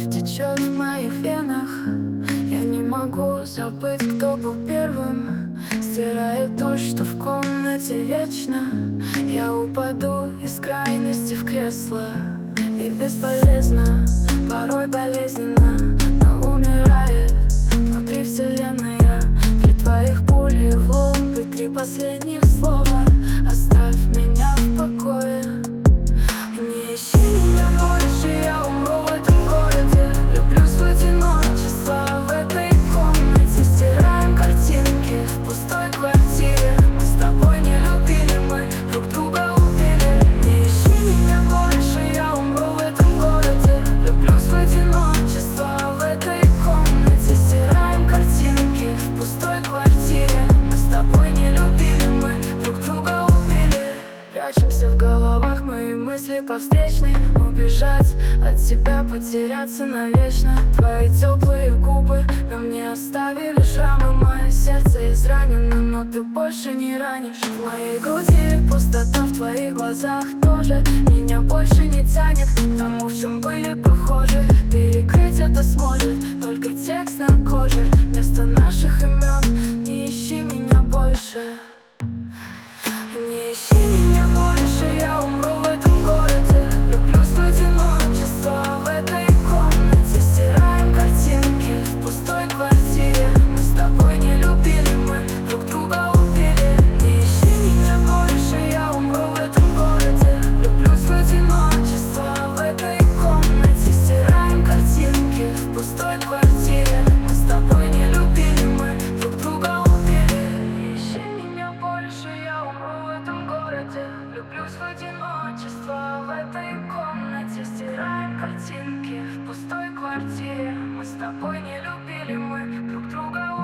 течет в моих венах. Я не могу забыть, кто был первым. Стирает то, что в комнате вечно. Я упаду из крайности в кресло. И бесполезно, порой болезненно, но умирает внутри вселенная. При твоих пулях в лоб и 3 последних слова: оставь меня в покое. Не ищи меня больше, я умру в этом городе. Люблюсь в одиночество в этой комнате. Стираем картинки в пустой квартире. Мы с тобой не любили, мы друг друга убили. Не ищи меня больше, я умру в этом городе. Люблюсь в одиночество в этой комнате. Стираем картинки в пустой квартире. Мы с тобой не любили, мы друг друга убили. Прячемся в головах, мои мысли по встречной. Убежать от тебя, потеряться навечно. Твои теплые губы на мне оставили шрамы. Мое сердце изранено, но ты больше не ранишь. В моей груди пустота, в твоих глазах тоже. Меня больше не тянет к тому, в чем были похожи. Перекрыть это сможет только текст на коже. Вместо наших имен не ищи меня больше. Не ищи меня больше, я умру в этом городе. Люблюсь в одиночество в этой комнате. Стираем картинки в пустой квартире. Мы с тобой не любили, мы друг друга убили. Не ищи меня больше, я умру в этом городе. Люблюсь в одиночество в этой комнате. Стираем картинки в пустой квартире. Мы с тобой не любили, мы друг друга убили. Не ищи меня больше, я умру в этом городе. Люблюсь в одиночество в этой комнате. Стираем картинки в пустой квартире. Мы с тобой не любили, мы друг друга